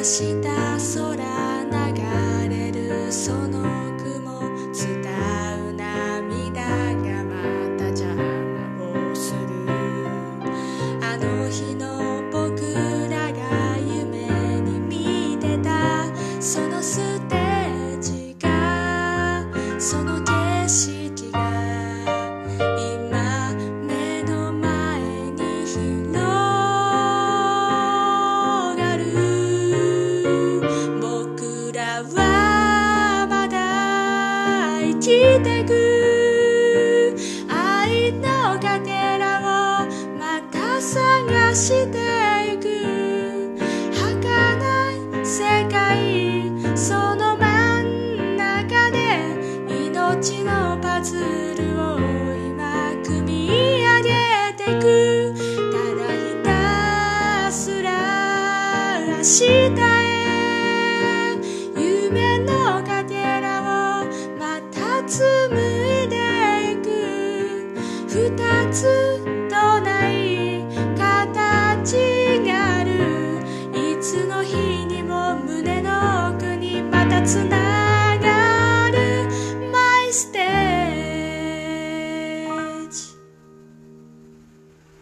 した空流れるその雲伝う涙がまた邪魔をするあの日の僕らが夢に見てたそのステージがその景色が今目の前に広がる僕らはまだ生きてく愛のかけらをまた探していく儚い世界その真ん中で命のパズルを今組み上げてくただひたすら明日へ夢のかけらをまた紡いでいく二つとない形があるいつの日にも胸の奥にまたつな